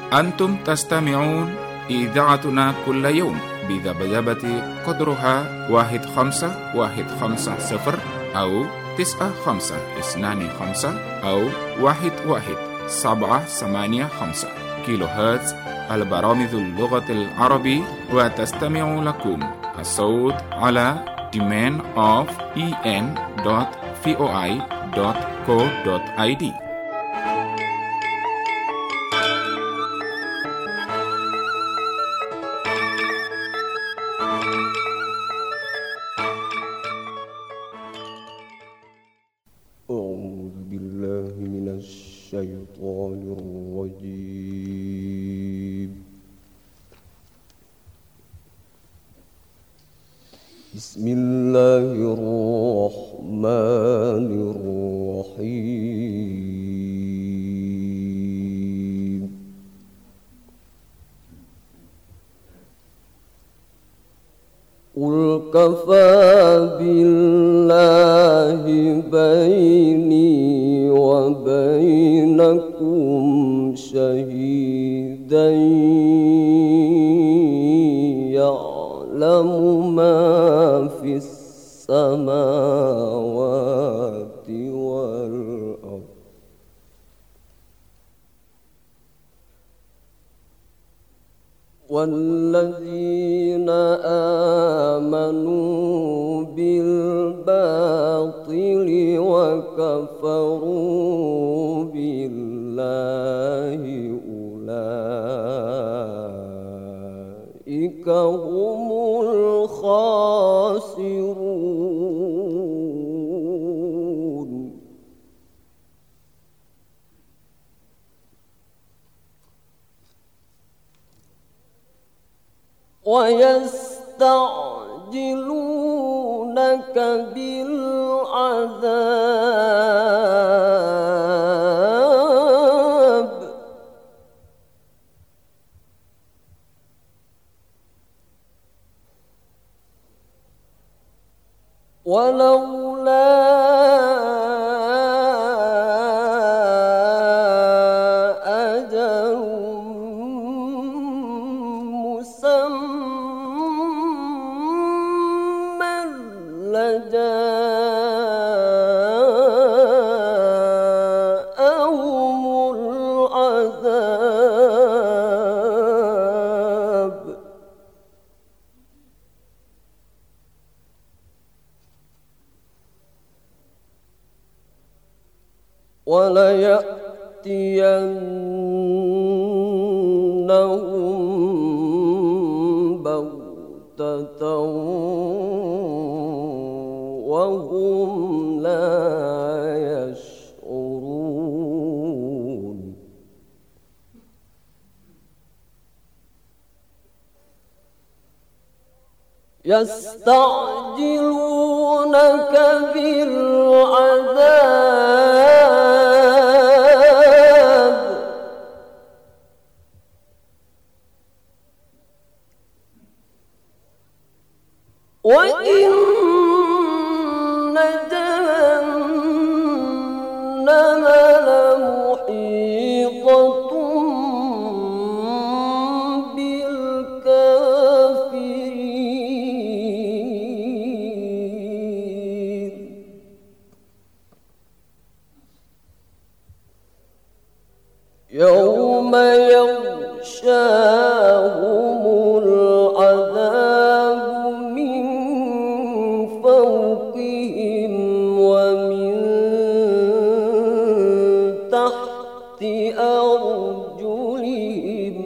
أنتم تستمعون إذاعتنا كل يوم بذبذبة قدرها 1510 أو 9525 أو 11785 كيلو هرتز البرامج اللغة العربية. وتستمع لكم الصوت على demand of en.voi.co.id. أعوذ بالله من الشيطان الرجيم. بسم الله الرحمن الرحيم. قل كفى بالله بيني وبينكم شهيدا يعلم ما في السماوات والأرض والذين آمنوا بالباطل وكفروا بالله أولئك هم الخاسرون. ويستعجلونك بالعذاب ولولا أجل مسمى لجاءهم العذاب وليأتينهم بغتة وهم لا يشعرون. يستعجلونك بالعذاب وإن جهنم لمحيطة بالكافرين. يوم يغشاهم العذاب من فوقهم ومن تحت أرجلهم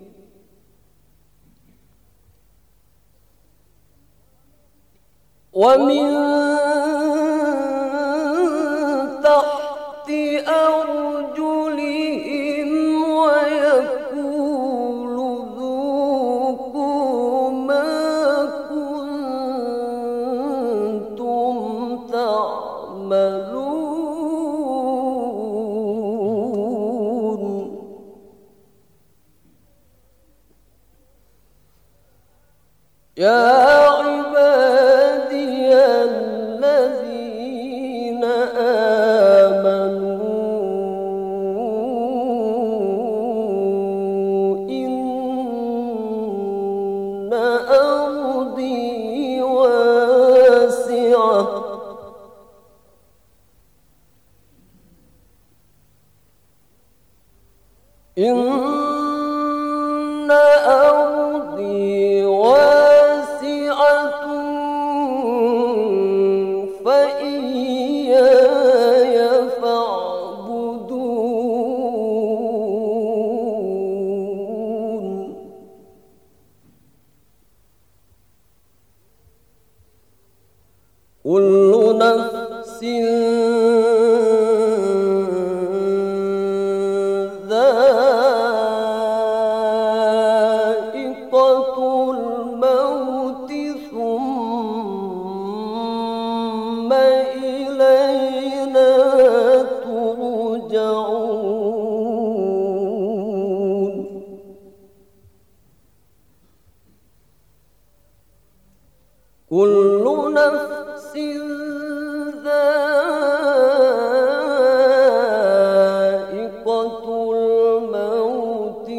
ومن تحت أرجلهم ويقول ذوقوا ما كنتم تعملون. يا عبادي الذين آمنوا إن أرضي واسعة فإياي فاعبدون كل نفس كل نفس ذائقة الموت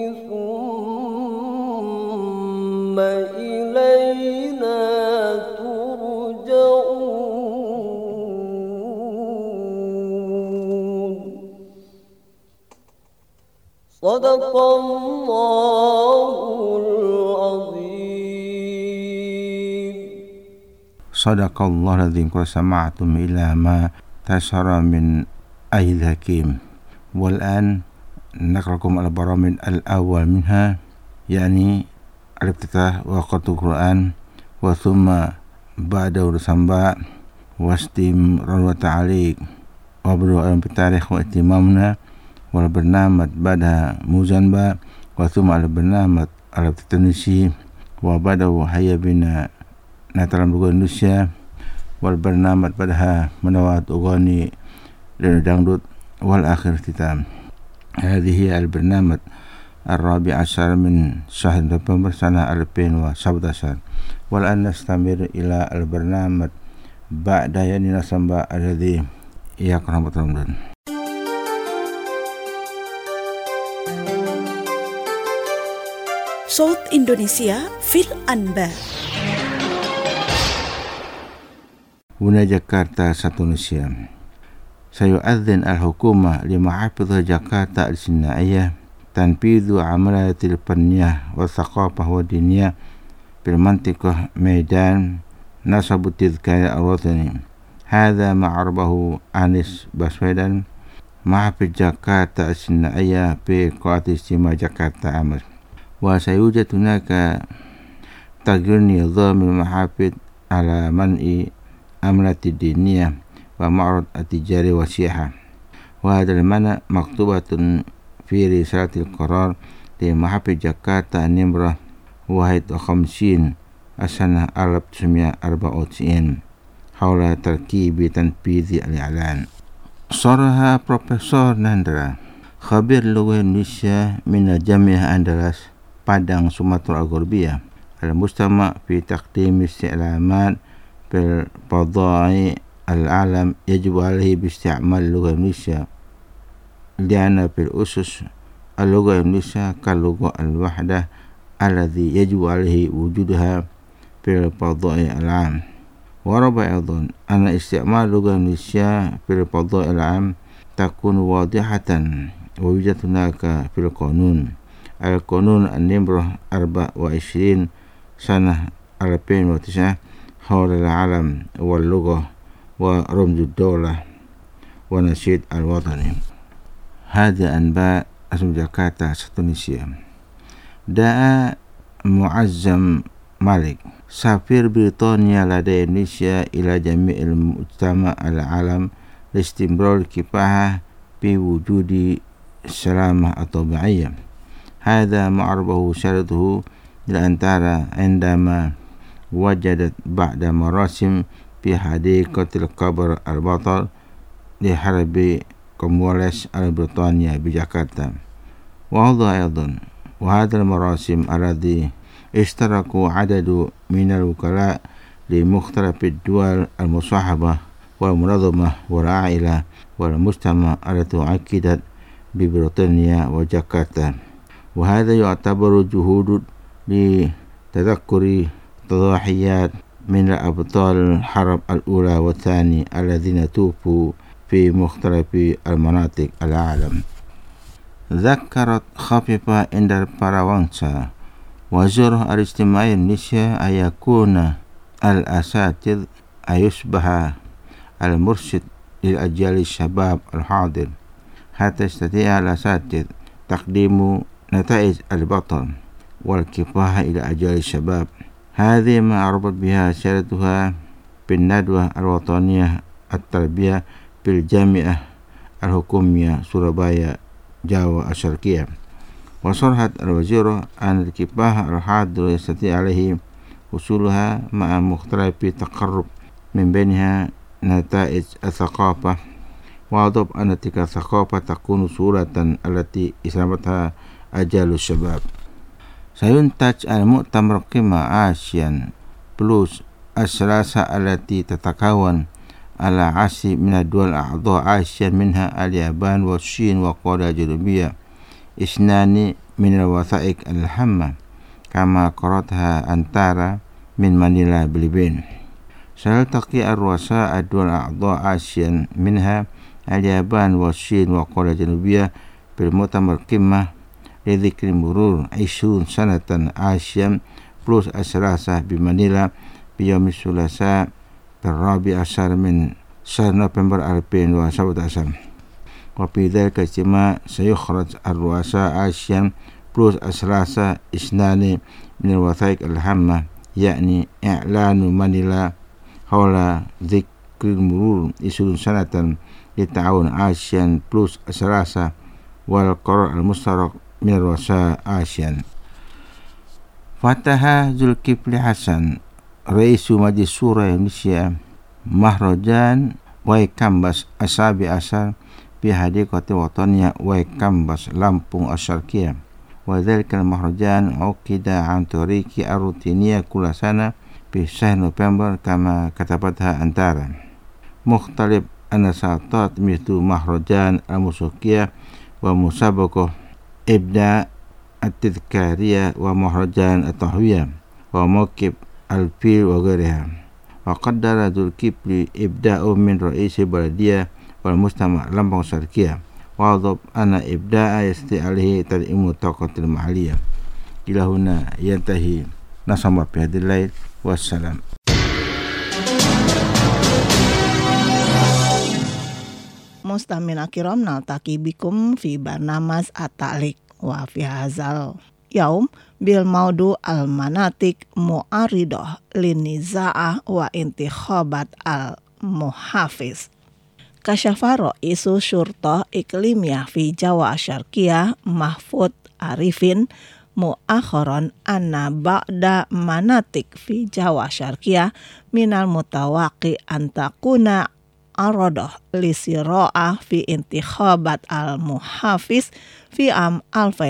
ثم إلينا ترجعون صدق الله العظيم. Sadaqallahul qad sama'tum ila ma tasara min ayil hakim. Wal an naqrakum al-baramid al-awwal minha yani al-iftitah wa qaratul Quran wa thumma ba'da samba wa istimrar wa ta'liq wa badu al-tarikh wa ihtimamna wal barnamaj ba'da muzanba wa thumma al-barnamaj al-tanisi wa ba'da hayya bina natalam lugu Indonesia wal barnamat padaha menawat ugani dan dangdut wal akhir kitab. Hadhihi al barnamat الرابع عشر من شهر نوفمبر سنة 2017 والآن نستمر إلى البرنامج بعد يعني نسمى الذي يقرأ رمضان. صوت إندونيسيا في الأنباء. Bunda Jakarta satu Indonesia. Sayu'adzin al-hukumah limahafidh Jakarta al-Sinaiyah tanfidhu amalatil fanniyah wa thaqafah wa diniyah fil mantiqah Medan nasabu tidhkaya al-watani. Hadha ma'arbahu Anis Baswedan mahafidh Jakarta al-Sinaiyah fi Qawati Istima Jakarta Amas. Wa sayujad hunaka taghyir nizamil mahafidh ala man'i amlati diniyah wa ma'rad at-tijari wa syiah. Wa hadal mana maktubatun fi risalatil qarar di mahafidh Jakarta Nimrah wahid wa khamsin asana 1994 hawla tarkibi tanfidhi al-i'lan. Saraha Profesor Nandra khabir lugha Indonesia min Jamiah Andalas Padang Sumatera Al-Gharbiyah al-mustama fi taqdim isti'lamat fil fadha'i al-alam yajibu alaihi biisti'mal lugha Indonesia li'anna fil usus al-lugha Indonesia kal-lugha al-wahdah alladhi yajibu alaihi wujuduha fil fadha'i al-alam. Wa rabi'a aidan anna isti'mal lugha Indonesia fil fadha'i al-alam takun wadihatan wa yujad hunaka fil qanun al-qanun an-nimrah 24 sanah 2009 حول العالم واللغة ورمز الدولة ونشيد الوطني. هذه أنباء اسم جاكرتا Indonesia. دعا معزم مالك سفير بريطانيا لدى إندونيسيا إلى جميع المجتمع العالم لاستمرار الكفاح في وجود السلامة الطبيعية. هذا معربه شرطه للأنتارا عندما وجدت بعد مراسم في حديقة القبر البطل لحرب كومواليس البريطانية بجاكرتا. وهذا أيضا وهذا المراسم الذي اشتركوا عدد من الوكلاء لمختلف الدول المصاحبة والمنظمة والعائلة والمجتمع التي أكدت ببريطانيا وجاكرتا. وهذا يعتبر جهود لتذكر تضحيات من أبطال الحرب الأولى والثانية الذين توفوا في مختلف المناطق العالم. ذكرت خفيفة عند البراونسا وزير الاجتماعي Indonesia أيكون الأساتذة أيصبح المرشد للأجيال الشباب الحاضر حتى يستطيع الأساتذة تقديم نتائج البطل والكفاح إلى أجيال الشباب. هذه ما أربط بها سيرتها بالندوة الوطنية التربية بالجامعة الحكومية سورابaya جاوا الشرقية. وصرحت الوزير أن الكفاح الحاضر يستطيع عليه وصولها مع مختلف تقرب من بينها نتائج الثقافة، وأضاف أن تلك الثقافة تكون صورة التي استلمتها أجيال الشباب. سينتج المؤتمر قمة آسيان بلوس الثلاثة التي تتكون على 10 من الدول أعضاء آسيان منها اليابان والصين وكوريا الجنوبية 2 من الوثائق الهامة كما قرأتها أنتارا من مانيلا فiliبين. سيلتقي الرؤساء الدول أعضاء آسيان منها اليابان والصين وكوريا الجنوبية بالمؤتمر قمة لذكر مرور 20 سنة آسيان بلوس الثلاثة بمانيلا بيوم الثلاثاء 14 من شهر نوفمبر 2017. وفي ذلك الاجتماع سيخرج الرؤساء آسيان بلوس الثلاثة 2 من الوثائق الهامة، يعني إعلان مانيلا حول ذكر مرور 20 سنة للتعاون آسيان بلوس الثلاثة والقرار المشترك من الرؤساء آسيان. فتح zulkifli Hasan رئيس مجلس شورى إندونيسيا مهرجان وايكامبس ال17 في حديقة وطنية وايكامبس لامبونغ الشرقية، وذلك المهرجان عقد عن طريق الروتينية كل سنة في شهر نوفمبر كما كتبتها أنتارا. مختلف النشاطات مثل مهرجان الموسيقية ومسابقة إبداع التذكارية ومهرجان التهوية وموكب الفيل وغيرها. وقدر zulkifli إبداء من رئيس البلدية والمجتمع لامبونغ الشرقية، وأضاف أن إبداع يستطيع عليه تدعيم الطاقة المحلية. إلى هنا ينتهي نصم في هذا الليل، والسلام. Mustamina kiram naltaki bikum fi barnamas at-ta'liq wa fi hazal yaum bil maudu al-manatik mu'aridah liniza'ah wa intikhabat al-muhafiz. Kasyafaro isu syurtah iklimiyah fi Jawa Syarqiyah Mahfud Arifin mu'akharon anna ba'da manatik fi Jawa Syarqiyah minal mutawaqi antakuna aradah lisira'ah fi intikhabat al-muhafiz fi am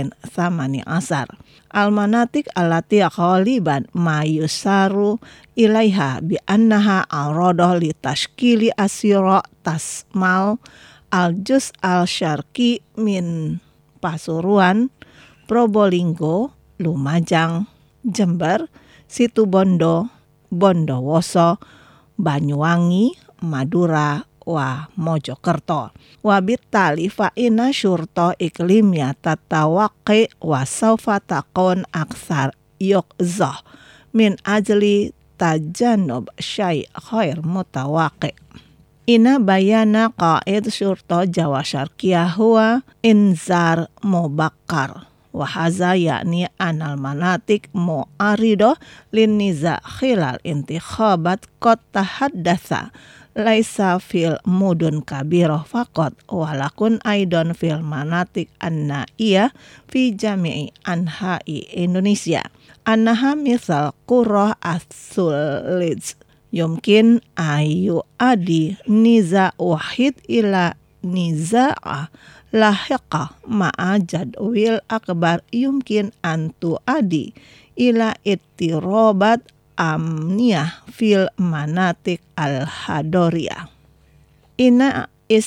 2018. Al-manatik allati ghaliban ma yusaru ilaiha bi annaha aradah li tashkili asyira tasmal al-juz al-syarqi min Pasuruan, Probolinggo, Lumajang, Jember, Situbondo, Bondowoso, Banyuwangi, Madura wa Mojokerto. Wa bittali fa inna syurta iklimya tatawaqi wa sawfa takun aksar yuqzah min ajli tajannub syai' khair mutawaqi. Ina bayana qaid syurta Jawa Syarqiyah huwa inzar mubakkar wa haza yakni anal manatik mu'aridah lin niza' khilal intikhabat qad tahaddatsa laisa fil mudun kabirah faqat walakun aidon fil manatik an-na'iyah fi jami'i anha'i Indonesia annaha misal qurrah as-sulij yumkin ayu adi niza' wahid ila niza'a lahiqa ma'a jadwil akbar yumkin antu adi ila ittirobat amniyah fil manatik al-hadoriyah. Ina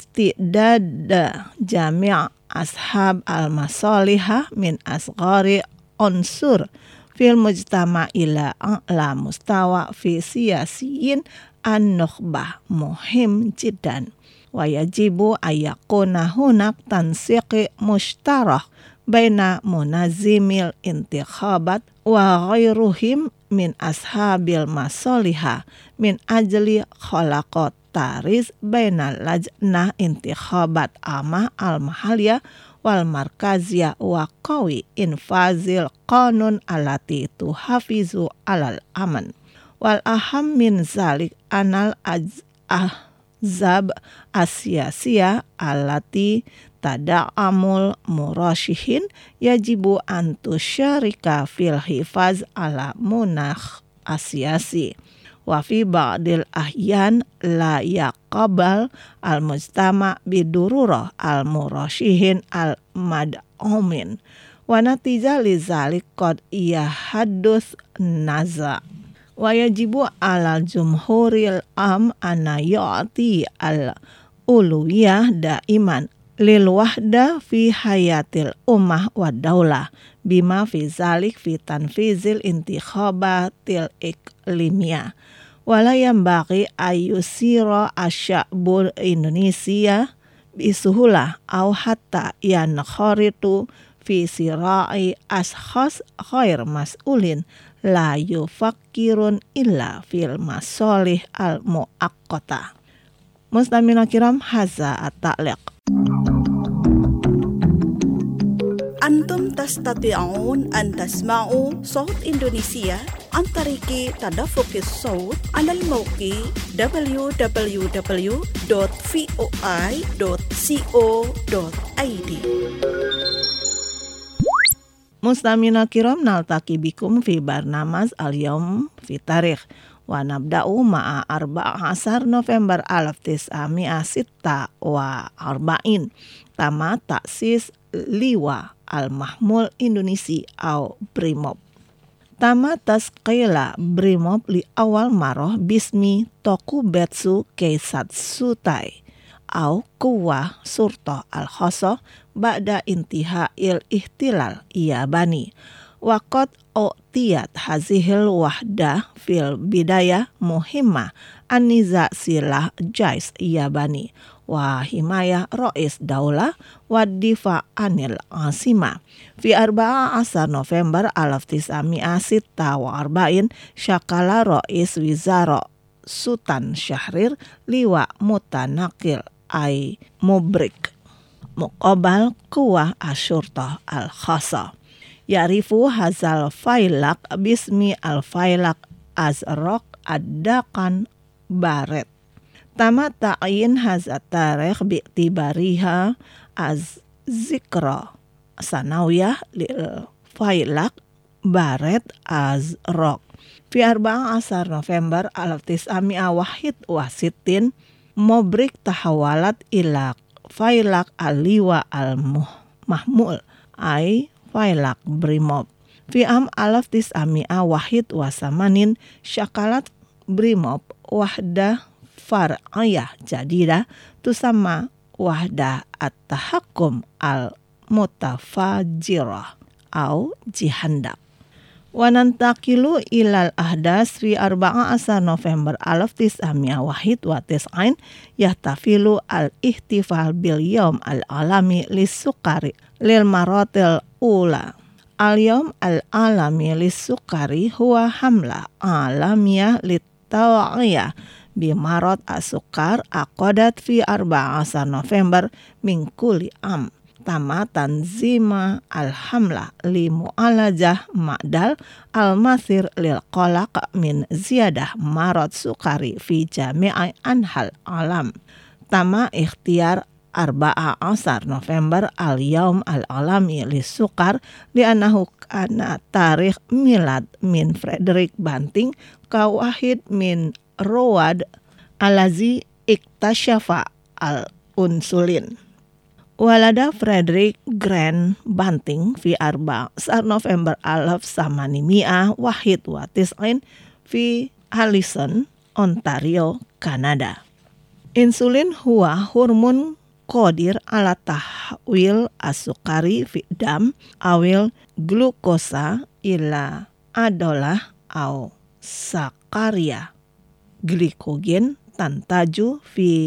istidada jami' ashab al-masalihah min asghari unsur fil mujtama' ila a'la mustawa fi siyasiyin an-nukhbah muhim jiddan wa yajibu ayakuna hunak tansiqi mushtarah baina munazimil intikhabat wa ghairuhim min ashabil masoliha min ajli khalaqat taris baina lajnah intikhabat amah al-mahaliyah wal markaziyah wa qawi infazil qanun alati tuhafizu alal aman. Wal aham min zalik anal ahzab asyasiyah alati tada'amul murashihin yajibu antusyarika fil hifaz ala munakh asyasi. Wa fi ba'dil ahyan la yaqabal al-mujtama bidururah al-murashihin al-mad'umin. Wa natijah li zalik qad yahaddus naza'. Wa yajibu alal jumhuril anna ya'ti al-uluwiyah daiman lil wahda fi hayatil ummah wa daulah bima fi zalik fi tanfizil intikhabatil iklimiyah. Wala yambaghi ayyusira asy'abul Indonesia bisuhulah au hatta yankharitu fi sira'i ashkhas ghair mas'ulin la yufakkirun illa fil masolih al muaqqata. Mustamina kiram, haza at-ta'liq. Antum tastati'un an tasma'u Saut Indonesia an tariki tadaffuqis saut ala al-mawqi www.voi.co.id. Mustamina kiram, naltaki bikum fi barnamaz al-yawm fi tarikh wa nabda'u ma'a 14 November 1946 tama taksis liwa al-mahmul Indonesia au Brimob. Tama tasqila Brimob li awal maroh bismi Tokubetsu Keisatsutai au Kuwah Surto al-Khoso ba'da intiha il-ihtilal Yabani. Waqad u'tiyat hazihil wahdah fil bidayah muhimmah an-niza silah jais Yabani wa himayah Rais Daulah wa difa anil asima. Fi 14 November 1946 syakala Rais Wizara Sultan Syahrir liwa mutanakil ay mubrik muqabal kuwah asyurtah al-khasa. Ya'rifu hazal failak bismi al-failak azraq ad-daqan baret. Tama ta'yin hazat tarikh bi'tibariha az zikra sanawiyah lil failak baret azraq. Fi 14 November 1961 mubrik tahawalat ila failak al-liwa al-mahmul ay failak Brimob. Fi am 1981 syakalat Brimob wahdah far'iyah jadidah tusamma wahdah at-tahakkum al-mutafajirah au jihandak. Wa nantaqilu ilal ahdas fi 14 November 1991 yahtafilu al-ihtifal bil yawm al-alami lis-sukari lil maratil ula. Al-yawm al-alami lis-sukari huwa hamla alamiyah lit-taw'iyah bi marad as-sukar aqadat fi 14 November min kulli am. Tama tanzima al-hamlah li mu'alajah ma'dal al-mathir lil qalaq min ziyadah marad sukari fi jami'i anhal alam. Tama ikhtiar 14 November al-yawm al-alami li sukar li'annahu kana tarikh milad min Frederick Banting kawahid min Rawad alazi iktasyafa al-unsulin. Walada Frederick Grant Banting fi 14 November 1991 fi Allison, Ontario, Kanada. Insulin huwa hormon qadir ala tahwil as-sukari fi dam awil glukosa ila adolah au sakaria glikogen tantaju fi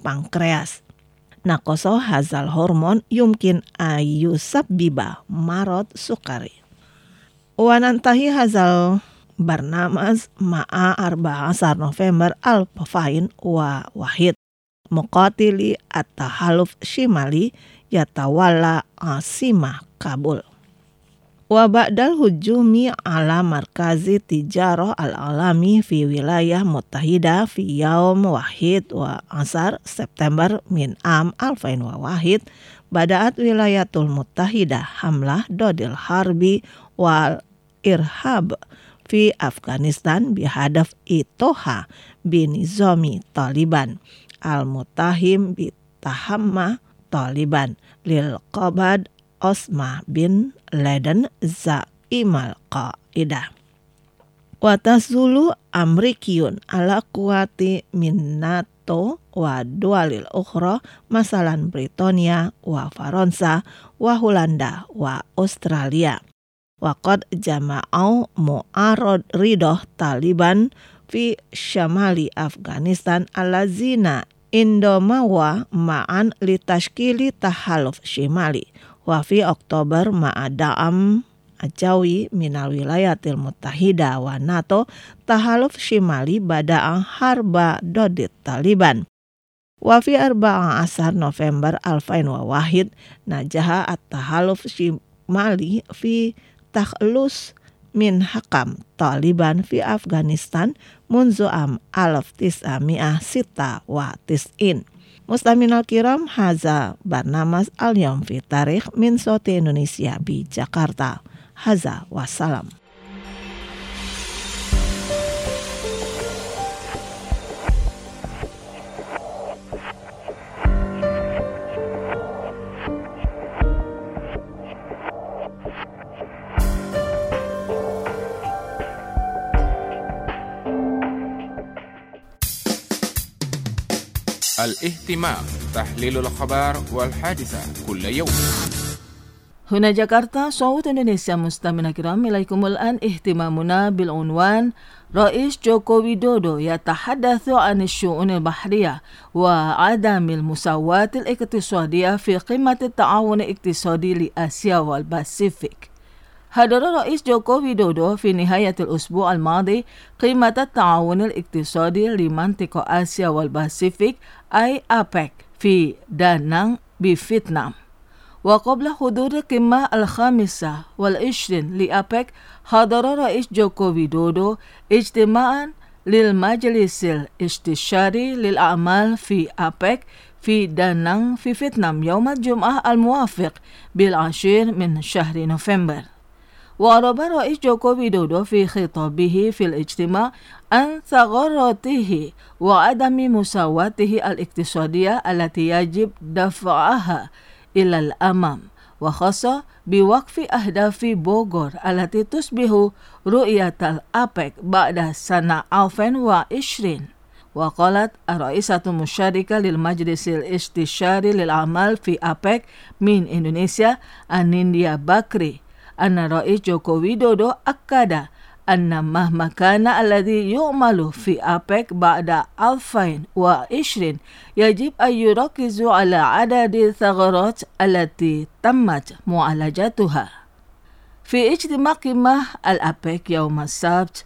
pankreas. Nakoso hazal hormon yumkin ayusabbiba marad sukari. Wanantahi hazal barnamaz ma'a 14 November al-Fafain wa wahid. Muqatili at-tahaluf shimali yatawalla asimah Kabul. Wa ba'dal hujumi ala markazi tijarah al-alami fi wilayah Muttahida fi yaum wahid wa asar September min am 2001 bada'at wilayatul Muttahida hamlah dodil harbi wal irhab fi Afghanistan bihadaf itoha binizami Taliban al-mutahim bitahamma Taliban lil qabad Osama bin Laden Zaimal Qa'idah. Wa tazulu Amrikiyun ala kuwati min NATO wa dualil ukhra masalan Britania wa Faransa wa Hulanda wa Australia. Wa qad jama'au mu'arad ridoh Taliban fi syamali Afghanistan alazina indomawa ma'an litashkili tahaluf shimali. Wa fi Oktober ma'ada'am ajawi minal wilayatil Muttahida wa NATO tahaluf shimali bada'ang harba dodit Taliban. Wa fi 14 November 2001 najaha at-tahaluf shimali fi takhlus min hakam Taliban fi Afghanistan munzu am 1996. Mustaminal kiram haza barnamas al-yawm fi tarikh min Soti Indonesia bi Jakarta. Haza wassalam. الاهتمام تحليل الأخبار والحادثة كل يوم. هنا جاكرتا صوت إندونيسيا مستمعينا الكرام إليكم الآن اهتمامنا بالعنوان رئيس جوكو ويدودو يتحدث عن الشؤون البحرية وعدم المساواة الاقتصادية في قمة التعاون الاقتصادي لآسيا والباسيفيك. حضر رئيس جوكو ويدودو في نهاية الأسبوع الماضي قمة التعاون الاقتصادي لمنطقة آسيا والباسيفيك أي أبيك في دانانغ بفيتنام. وقبل حضور القمة 25 لأبيك حضر رئيس جوكو ويدودو اجتماعا للمجلس الاستشاري للأعمال في أبيك في دانانغ في فيتنام يوم الجمعة الموافق 10 من شهر نوفمبر. وأعرب رئيس جوكو ويدودو في خطابه في الاجتماع عن ثغراته وعدم مساواته الاقتصادية التي يجب دفعها إلى الأمام، وخص بوقف أهداف بوغور التي تشبه رؤية الأبيك بعد سنة 2020. وقالت الرئيسة المشاركة للمجلس الاستشاري للأعمال في أبيك من إندونيسيا أنينديا باكري أن رئيس جوكو ويدودو أكد أن مهما كان الذي يعمل في أبيك بعد 2020 يجب أن يركز على عدد الثغرات التي تمت معالجتها. في اجتماع قمة الأبيك يوم السبت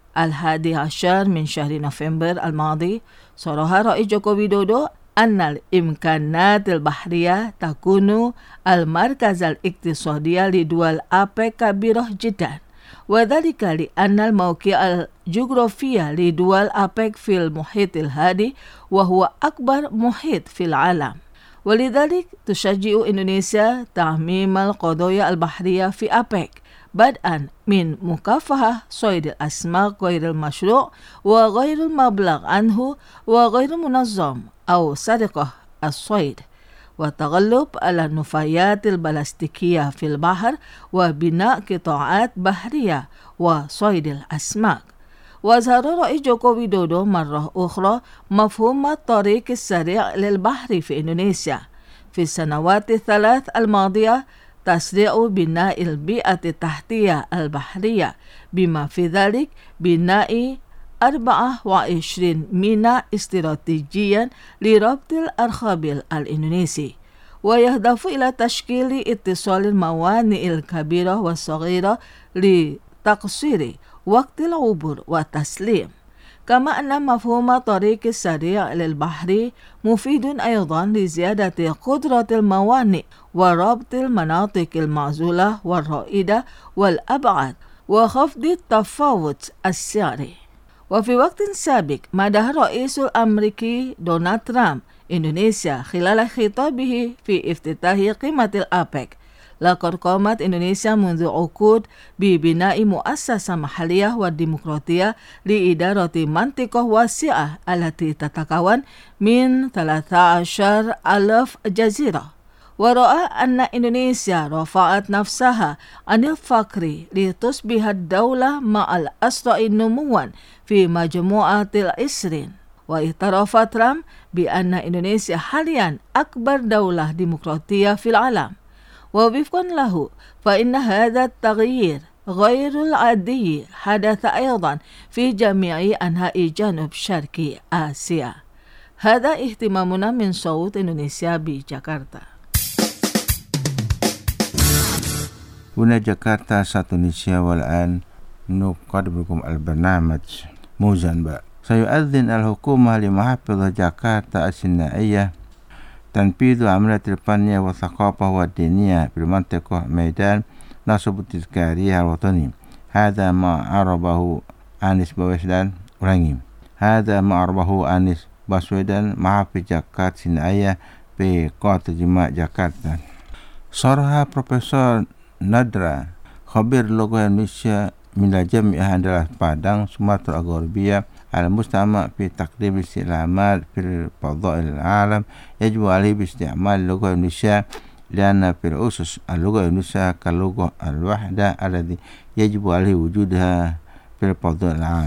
11 من شهر نوفمبر الماضي صرح رئيس جوكو ويدودو أن الإمكانات البحرية تكون المركز الاقتصادي لدول أبيك كبيرة جدا، وذلك لأن الموقع الجغرافي لدول أبيك في المحيط الهادي وهو أكبر محيط في العالم، ولذلك تشجع إندونيسيا تعميم القضايا البحرية في أبيك بدءا من مكافحة صيد الأسماك غير المشروع وغير المبلغ عنه وغير منظم أو سرقة الصيد، والتغلب على النفايات البلاستيكية في البحر وبناء قطاعات بحرية وصيد الأسماك. وأظهر رئيس جوكو ويدودو مرة أخرى مفهوم الطريق السريع للبحر في إندونيسيا. في السنوات الثلاث الماضية تسريع بناء البيئة التحتية البحرية بما في ذلك بناء 24 ميناء استراتيجيا لربط الأرخبيل الإندونيسي، ويهدف إلى تشكيل اتصال الموانئ الكبيرة والصغيرة لتقصير وقت العبور والتسليم. كما أن مفهوم طريق السريع للبحر مفيد أيضا لزيادة قدرة الموانئ وربط المناطق المعزولة والرائدة والأبعد وخفض التفاوت السعري. وفي وقت سابق مدح الرئيس الأمريكي دونالد ترامب إندونيسيا خلال خطابه في افتتاح قمة الأبيك. لقد قامت إندونيسيا منذ عقود ببناء مؤسسة محلية وديمقراطية لإدارة منطقة واسعة التي تتكون من 13,000 جزيرة. ورأى أن إندونيسيا رفعت نفسها عن الفقر لتصبح الدولة مع الأسرع نمواً في مجموعة ال20. واعترف ترامب بأن إندونيسيا حالياً أكبر دولة ديمقراطية في العالم. ووفقاً له فإن هذا التغيير غير العادي حدث أيضاً في جميع أنحاء جنوب شرق آسيا. هذا اهتمامنا من صوت إندونيسيا بجاكرتا. هنا جاكرتا صوت إندونيسيا، والآن نقدم لكم البرنامج موزان. سيؤذن الحكومة لمحافظة جاكرتا السينائية تنفيذ عمليات الفنية والثقافة والدينية في المنطقة ميدان نصب التذكارية الوطني. هذا ما عربه أنيس باسwedan ulangi. هذا ما عربه أنيس باسwedan محافظ جاكرتا السينائية في Kota Demak جاكرتا. صرح بروفيسور نادرة خبير اللغة الإندونيسية من الجامعة Andalas Padang Sumatera Ghorbiya المستعمل في تقديم الاستعلامات في فضاء العالم. يجب عليه باستعمال اللغة الإندونيسية لأن في الأسس اللغة الإندونيسية كاللغة الواحدة التي يجب عليه وجودها في الفضاء العام.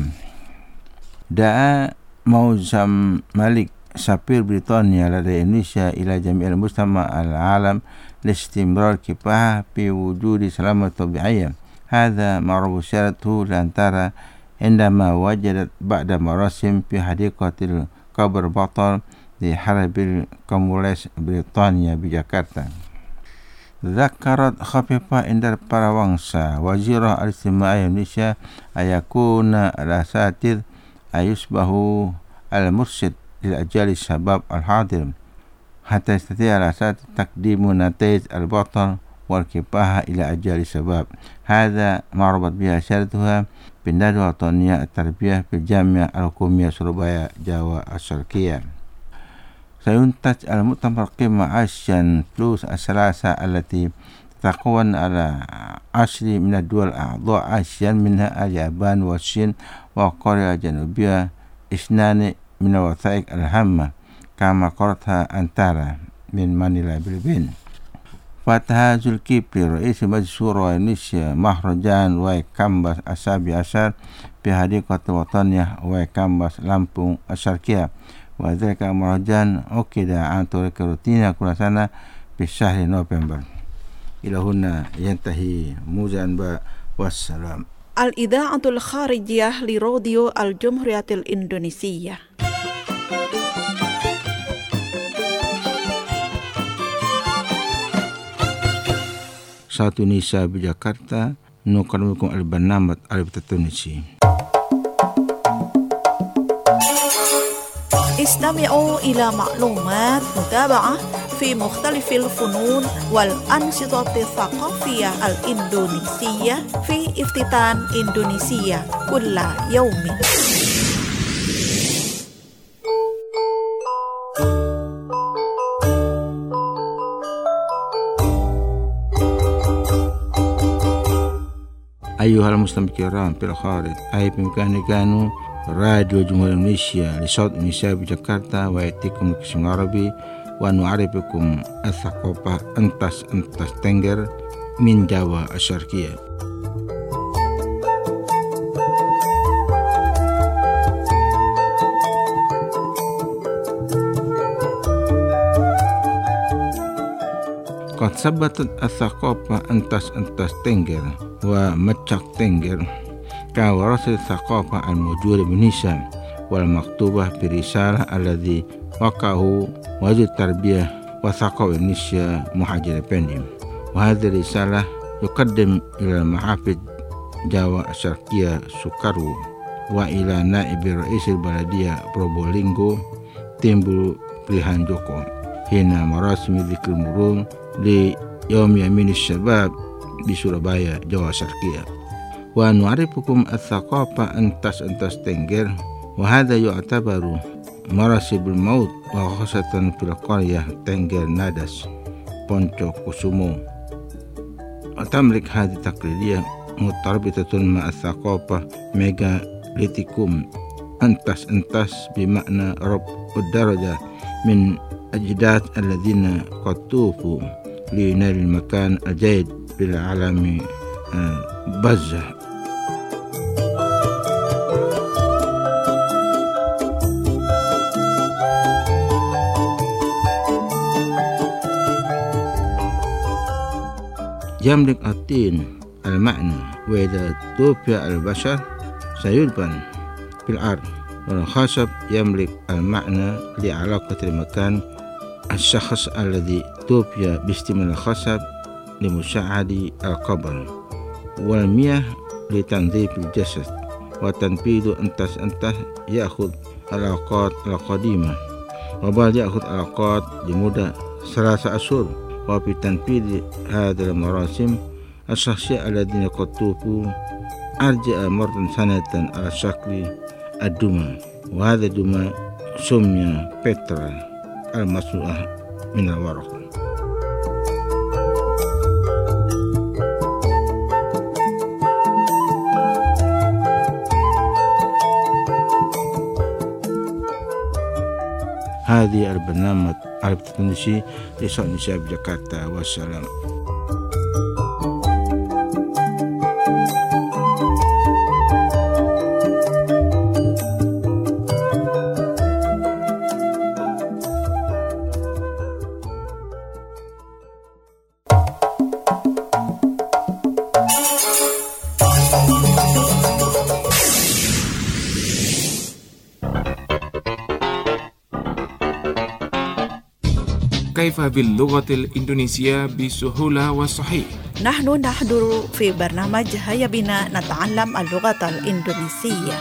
دعا موزم مالك سفير بريطانيا لدى إندونيسيا إلى جميع المجتمع العالم لاستمرار كفاح في وجود سلامة طبيعية. هذا معروف شرطه لأنتارا عندما وجدت بعد مراسم في حديقة القبر بطل لحرب الكومونيست بريطانيا بجاكرتا. ذكرت خفيفة إندر باراوانسا وزيرة الاجتماعية إندونيسيا أن يكون الأساتذة يشبه المرشد للأجيال الشباب الحاضر حتى يستطيع الأساتذة تقديم نتائج البطل والكفاح إلى أجيال الشباب. هذا ما ربط بها شرطها بالندوة الوطنية التربية في الجامعة الحكومية سوربايا جاوا الشرقية. سينتج المؤتمر قمة آسيان بلوس الثلاثة التي تتكون على 10 من الدول أعضاء آسيان منها اليابان والصين وكوريا الجنوبية 2 من الوثائق الهامة كما قررتها أنتارا من مانيلا فilippina. فتح zulkifli رئيس مجلس الشورى إندونيسيا مهرجان Waikambas ال17 في حديقة الوطنية Waikambas Lampung الشرقية. وذلك مهرجان عقد عن طريق روتيني كل سنة في شهر نوفمبر. إلى هنا ينتهي موزان والسلام. الإذاعة الخارجية لراديو الجمهورية الإندونيسية. Satu Nisa di Jakarta, nuqaddimu lakum al-barnamij al-Tunisi. استمعوا إلى معلومات متابعة في مختلف الفنون والأنشطة الثقافية الإندونيسية في افتتان إندونيسيا كل يوم. أيها المستمعون الكرام في الخارج، أي بإمكانكم كانوا راديو جمهورية إندونيسيا لصوت إندونيسيا بجاكرتا ويأتيكم القسم العربي ونعرفكم الثقافة أنتاس تنجر من جاوا الشرقية. قد ثبتت الثقافة أنتاس تنجر ومتشق تنجر كورثة الثقافة الموجودة بنيسان والمكتوبة برسالة الذي وقعه وزير التربية وثقافة إندونيسيا محمد Effendi. وهذه الرسالة يقدم إلى المحافظ جاوا الشرقية سوكارو وإلى نائب رئيس البلدية بروبولينغو تيمبو بريهان جوكو حين مراسم ذكر المرور ليوم يمين الشباب بسورابaya Jawa Syarqiyah. ونعرفكم الثقافة أنتاس تنجر وهذا يعتبر مراسم الموت وخاصة في القرية تنجر نادس بونتو كوسومو. وتملك هذه التقليدية مرتبطة مع الثقافة ميغاليتيكوم أنتاس بمعنى ربع الدرجة من أجداد الذين قد توفوا لينال المكان الجيد بالعالم بزة. يملك الطين المعنى وإذا توفي البشر سيدفن في الأرض. والخشب يملك المعنى لعلاقة المكان الشخص الذي توفي باستعمال الخشب لمساعدة القبر. والمياه لتنظيف الجسد. وتنفيذ أنتاس يأخذ الأوقات القديمة وبعد يأخذ الأوقات لمدة 3 أشهر. وفي تنفيذ هذه المراسم الشخصية الذين قد توفوا أرجع مرة سنة على شكل الدمى. وهذا الدمى سمي بترا المصنوعة من الورق. هذه البرنامج عربي تونسي لصوت نساء جاكرتا. والسلام. كيف باللغة الإندونيسية بسهولة وصحيح؟ نحن نحضر في برنامج هيا بنا نتعلم اللغة الإندونيسية.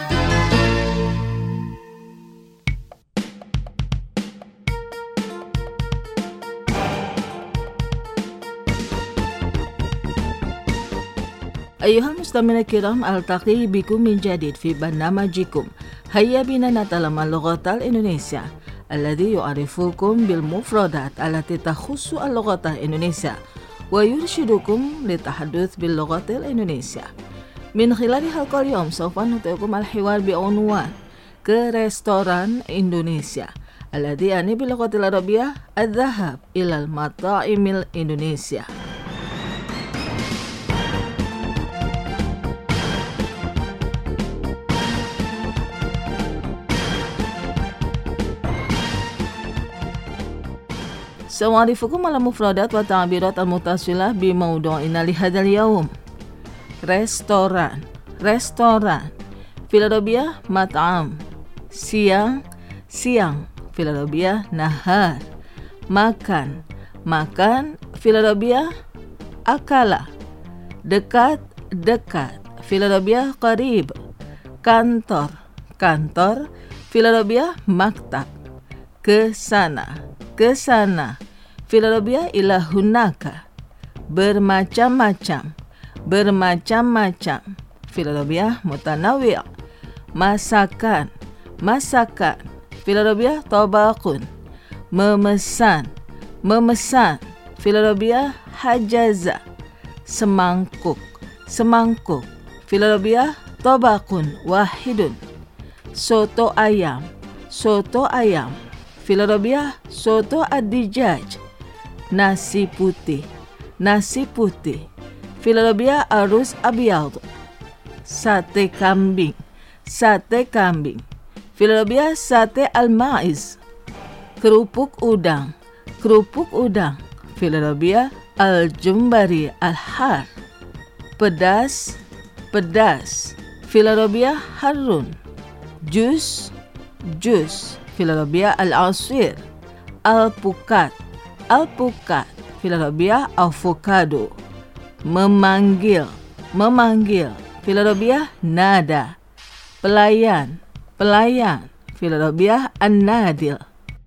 أيها المستمعين الكرام، ألتقي بكم من جديد في برنامجكم هيا بنا نتعلم اللغة الإندونيسية الذي يعرفكم بالمفردات التي تخص اللغة الإندونيسية ويرشدكم للتحدث باللغة الإندونيسية. من خلال حلقة اليوم سوف نطيعكم الحوار بعنوان كريستوران إندونيسيا الذي يعني باللغة العربية الذهاب إلى المطاعم الإندونيسية. سأعرفكم على المفردات والتعبيرات المتصلة بموضوعنا لهذا اليوم. restoran في العربية مطعم. siang في العربية nahar. makan في العربية akala. dekat في العربية قريب. kantor في العربية maktab. kesana في العربية إلى هناك. bermacam-macam في العربية متنوع. masakan في العربية طبق. memesan في العربية hajaza. semangkuk في العربية طبق واحد. soto ayam في العربية soto ad-dijaj. nasi putih في العربية aruz abyad. sate kambing في العربية sate al-maiz. kerupuk udang في العربية al-jumbari al-har. pedas Fil Arabiyah harrun. Jus, fil Arabiyah al-asir. Alpukat, fil Arabiyah avocado. Memanggil, fil Arabiyah nada. Pelayan, fil Arabiyah an-nadil.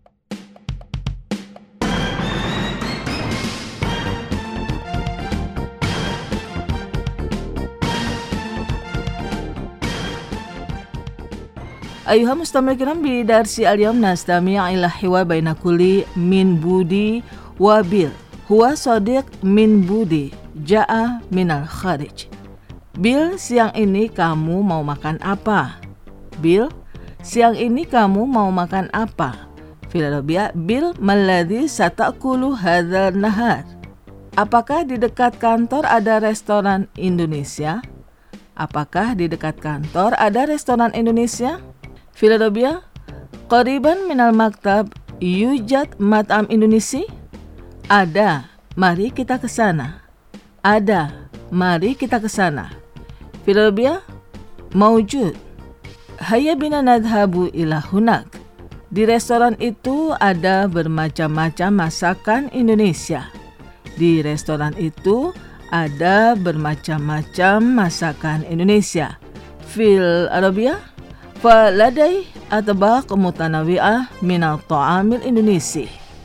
أيها المستمع الكرام بدرس اليوم نستمع إلى حوار بين كل من بودي وبيل. هو صديق من بودي جاء من الخارج. Bill, siang ini kamu mau makan apa? Bill, siang ini kamu mau makan apa? Fil Arabiyah, Bill, maladhi satakulu hadzal nahar. Apakah di dekat kantor ada restoran Indonesia? Apakah di dekat kantor ada restoran Indonesia? Fil Arabiyah, qariban minal maktab yujad mat'am Indonesia? Ada, mari kita ke sana. Ada, mari kita ke sana. Fil Arabiyah, mawjud. Hayya bina nadhabu ila hunak. Di restoran itu ada bermacam-macam masakan Indonesia. Di restoran itu ada bermacam-macam masakan Indonesia. Fil Arabiyah, فلدي أطباق متنوعة من الطعام الإندونيسي.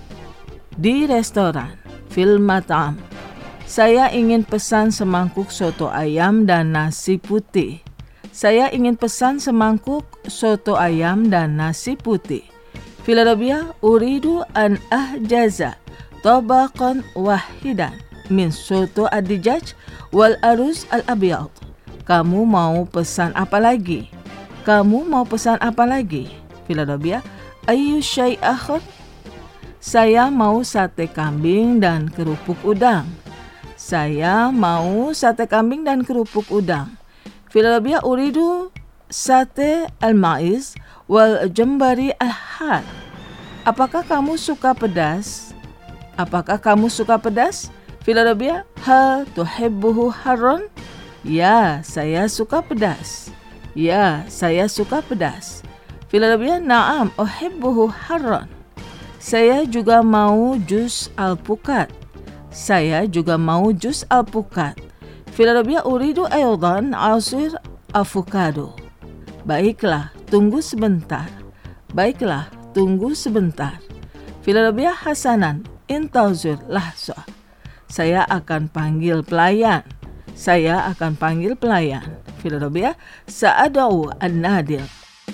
Di restoran, fil mat'am, saya ingin pesan semangkuk soto ayam dan nasi putih. Saya ingin pesan semangkuk soto ayam dan nasi putih. Fil Arabiyah, uridu an ahjaza tabaqan wahidan min soto ad-dijaj wal aruz al-abyad. Kamu mau pesan apa lagi? Kamu mau pesan apa lagi? Fil Arabiyah, ayyu syai' akhar? Saya mau sate kambing dan kerupuk udang. Saya mau sate kambing dan kerupuk udang. Fil Arabiyah, uridu sate al-ma'iz wal jambari al-har. Apakah kamu suka pedas? Apakah kamu suka pedas? Fil Arabiyah, hal tuhibbuhu harron? Ya, saya suka pedas. Ya, saya suka pedas. Fil Arabiyah, na'am uhibbuhu harran. Saya juga mau jus alpukat. Saya juga mau jus alpukat. Fil Arabiyah, uridu aydan asir avocado. Baiklah, tunggu sebentar. Baiklah, tunggu sebentar. Fil Arabiyah, hasanan intazir lahza. Saya akan panggil pelayan. Saya akan panggil pelayan. Fil Arabiyah, sa'adau an-nadil.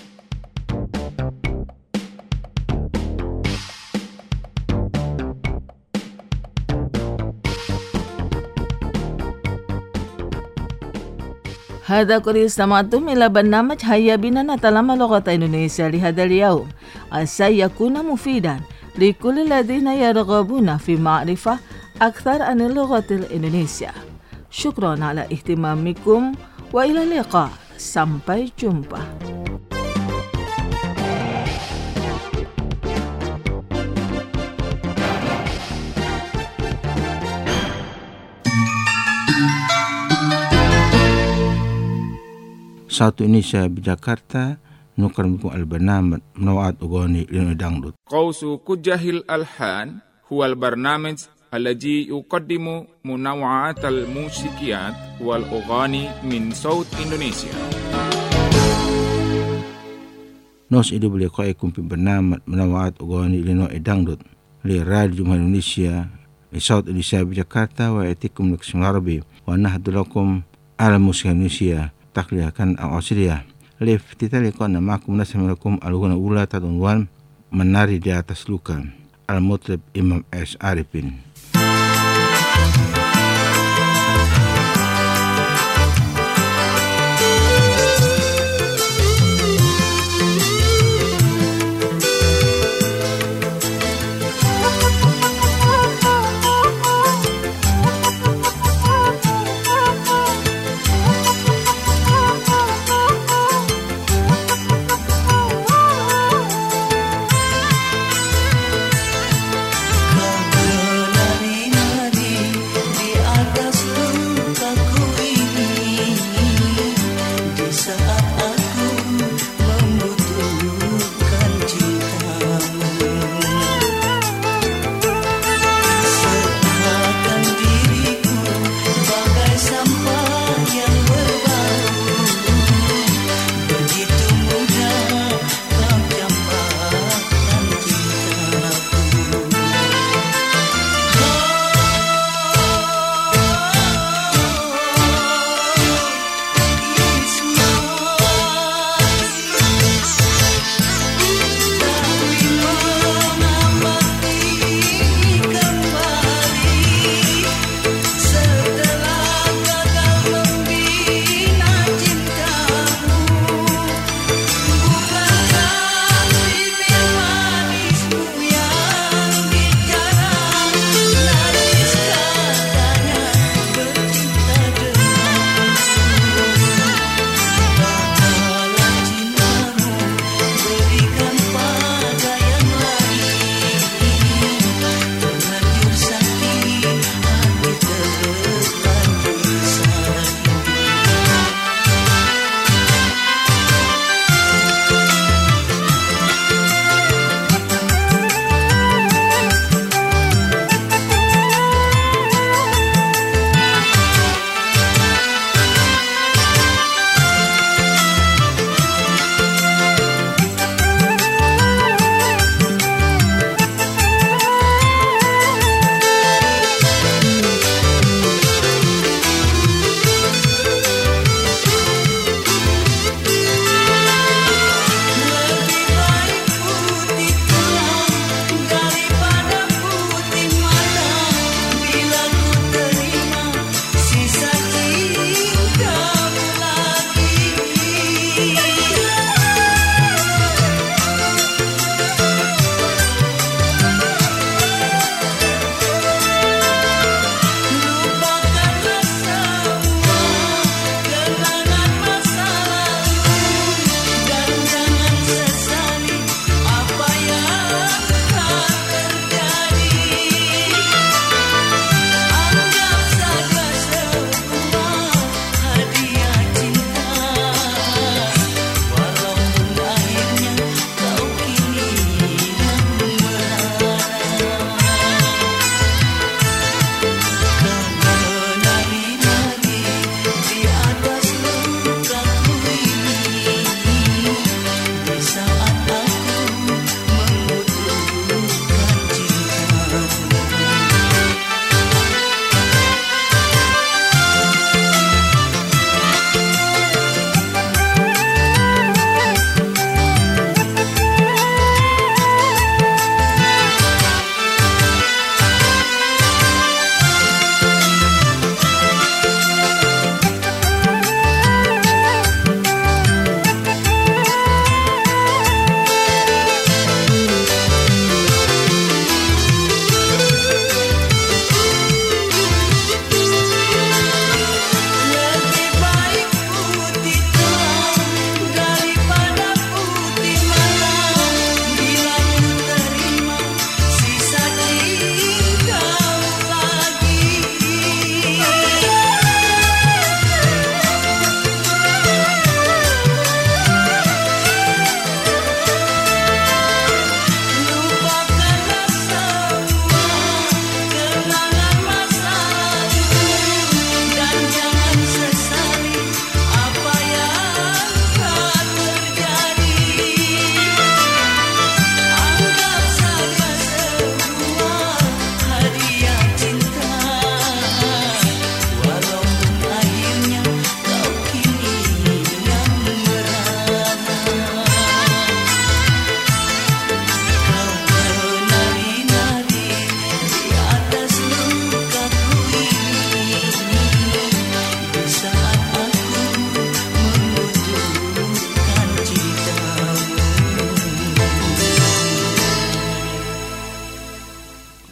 هذا كل استمعتم إلى برنامج هيا بنا نتعلم لغة إندونيسيا لهذا اليوم. عسى يكون مفيدا لكل الذين يرغبون في معرفة أكثر عن اللغة الإندونيسية. شكرا على اهتمامكم وإلى اللقاء. Sampai jumpa. Satu Indonesia Jakarta nukarmikum al-barnamij منوعات أغاني لندangdut. قوس كجه الألحان هو البرنامج الذي يقدم منوعات الموسيقيات والأغاني من صوت إندونيسيا. نسعد بلقائكم في برنامج منوعات أغاني لندangdut لراديو جمهورية إندونيسيا لصوت إندونيسيا بجاكرتا ويأتيكم القسم العربي ونهد لكم على موسيقى إندونيسيا تقليداً أو أصلية. لافتتاح لقائنا معكم نسمع لكم الأغنية الأولى تحت عنوان menari di atas luka al-mutlib Imam S. Arifin. Di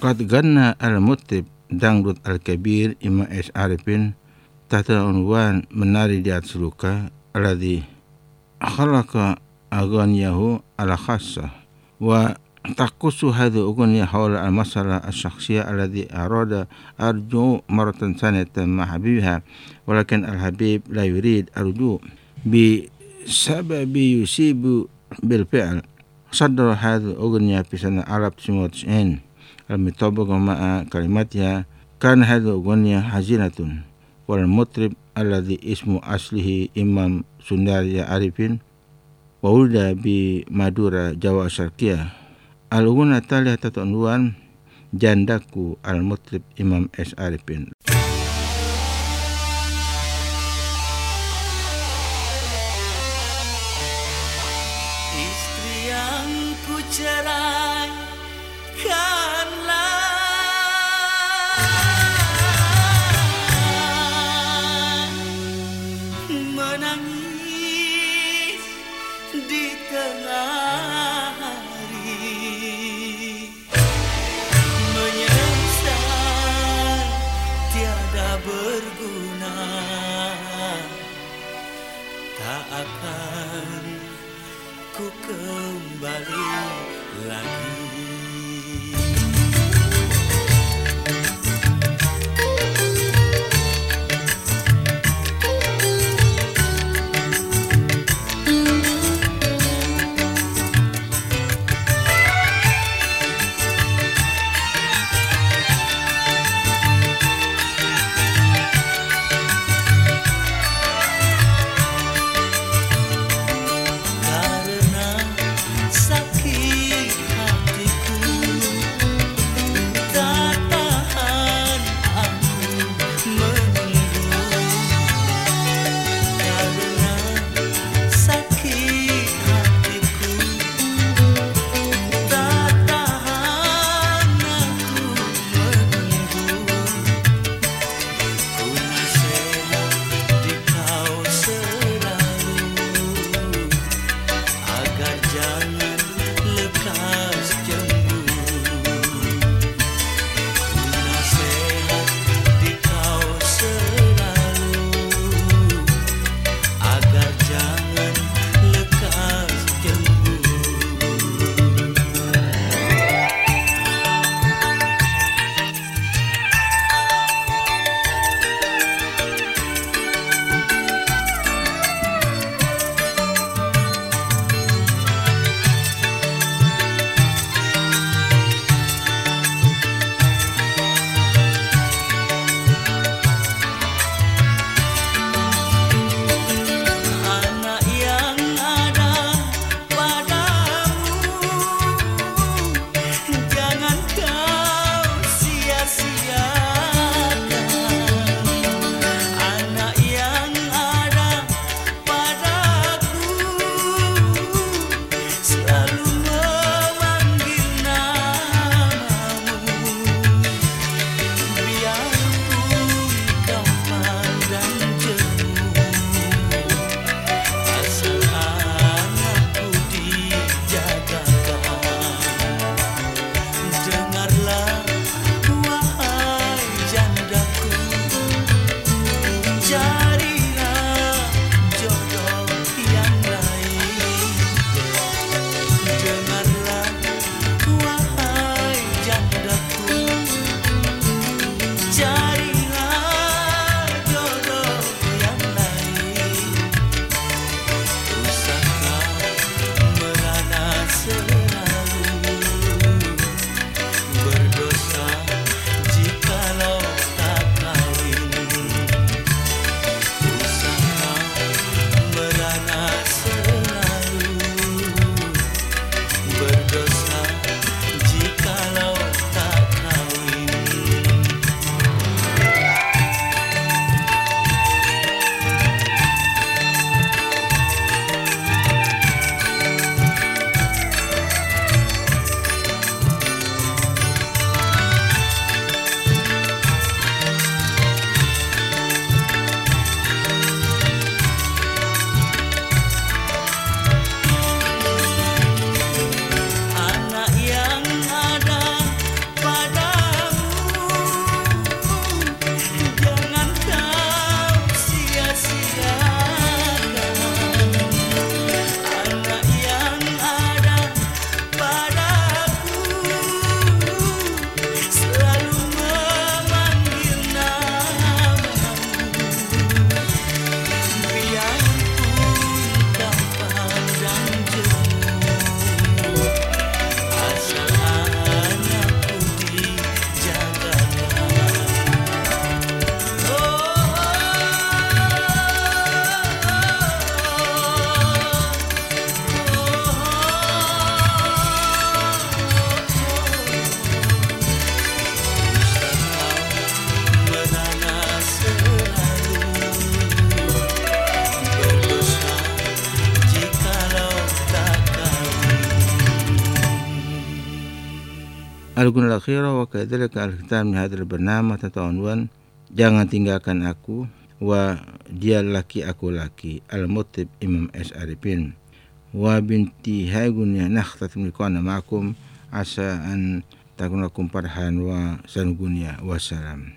Qad ganna al-muttib dangdut al-kabir Imam S. Arifin tahta unwan menari di atas luka alladhi khalaqa aghaniyahu ala khassa wa taqusu hadhihi ughniya hawla al-masala al-shakhsiyya alladhi arada arju maratan sanatan ma habibiha walakin al-habib la yurid arju bi sababi yusibu bil fi'l sadra hadhihi ughniya fi sana Arab 99 al-mutabaqa ma'a kalimatiha kan hadhihi ughniya hazinatun wal mutrib alladhi ismu aslihi Imam Sundari Arifin wa ulida bi Madura Jawa Syarqiyah. Al-ughna taliyah tatu'nuan jandaku al-mutrib Imam S. Arifin. Istri yang ku cerai karena menangis di tengah hari, menyesal tiada Al-Gunal Akhirah wa kadhalika al-khitam min hadzal barnamij tata'unwan jangan tinggalkan aku wa dia laki aku laki al-Mutib Imam S. Arifin wa binti haygunya nakhtatim liqa'ana ma'akum asa an takun lakum farhan wa sanugunya wassalam.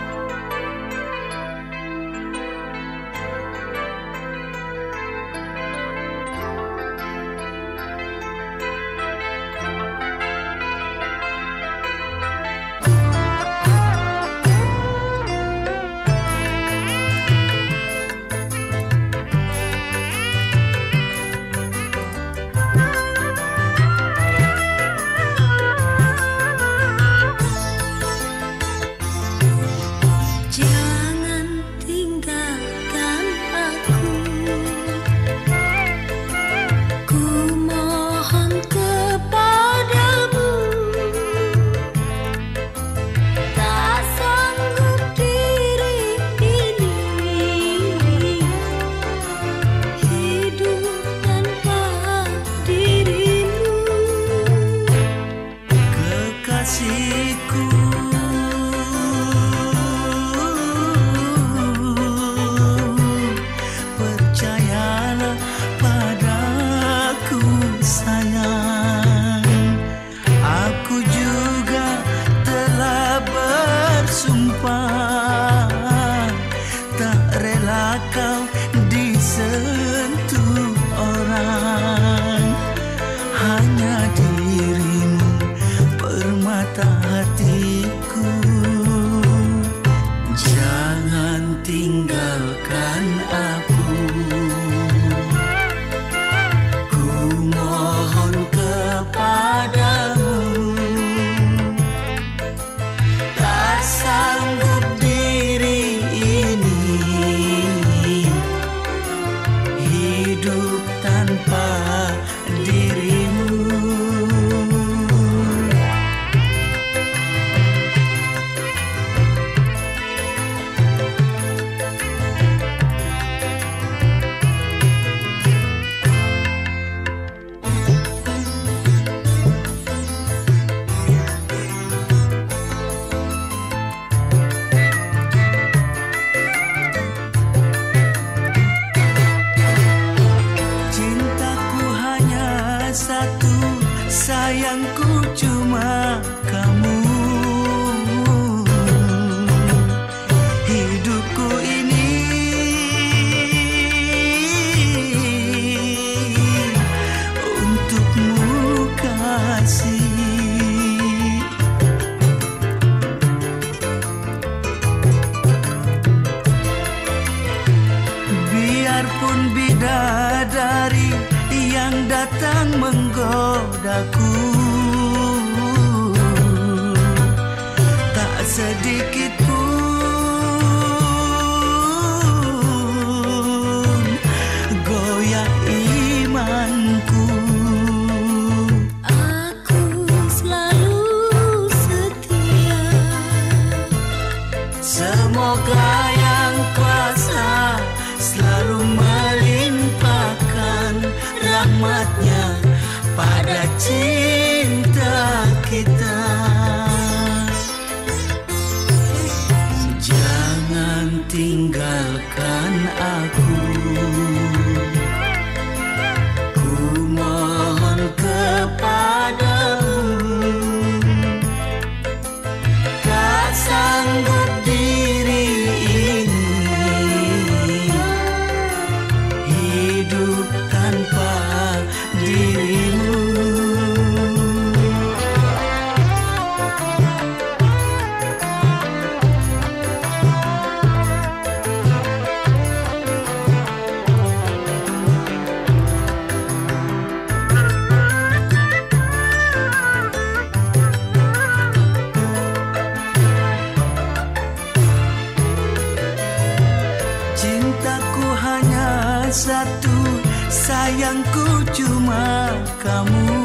Sayangku cuma kamu.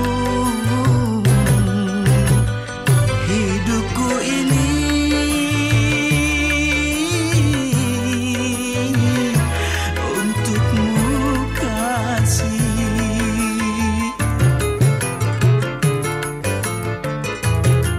Hidupku ini untukmu kasih.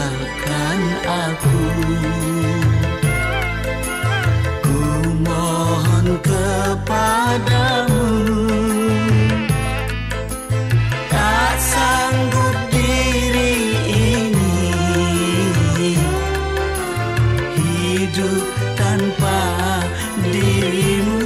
tinggalkan aku. Ku mohon kepadamu, tak sanggup diri ini hidup tanpa dirimu.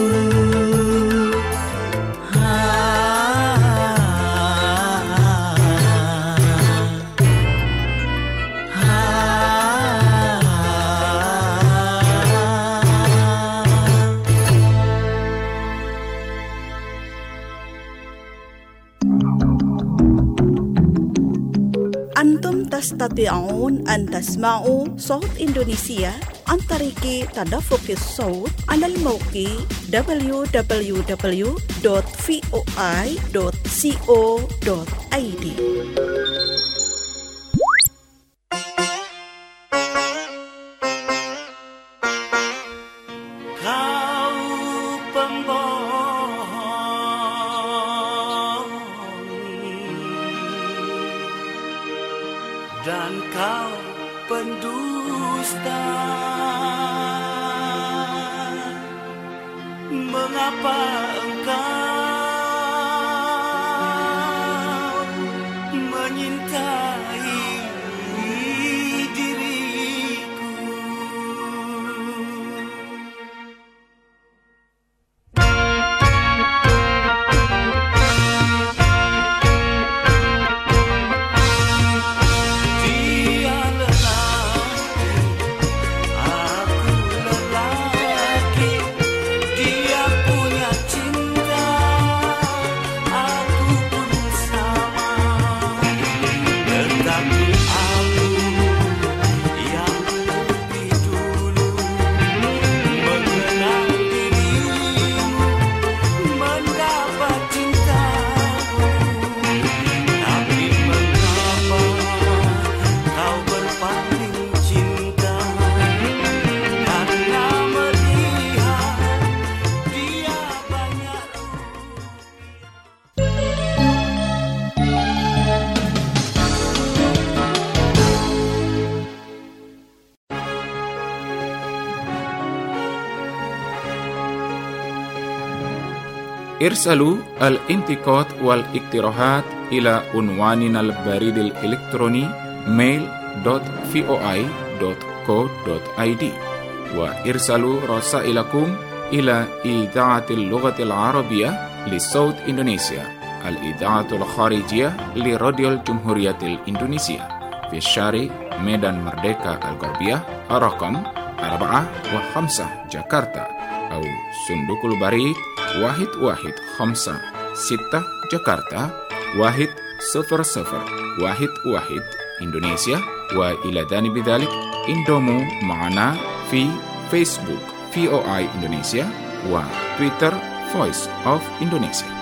Antum tastati'un an tasma'u صوت إندونيسيا عن طريق تدفق الصوت على الموقع www.voi.co.id. Dan kau pendusta, mengapa engkau menyintai diriku? ارسلوا الانتقاد والاقتراحات إلى عنواننا البريد الإلكتروني mail.voi.co.id وارسلوا رسائلكم إلى إذاعة اللغة العربية لصوت إندونيسيا الإذاعة الخارجية لراديو الجمهورية الإندونيسية في الشارع ميدان مردeka الغربية رقم 4 و5 جاكرتا أو صندوق البريد 1156 جاكرتا 10011 إندونيسيا. وإلى جانب ذلك انضموا معنا في فيسبوك VOA إندونيسيا وتويتر Voice of Indonesia.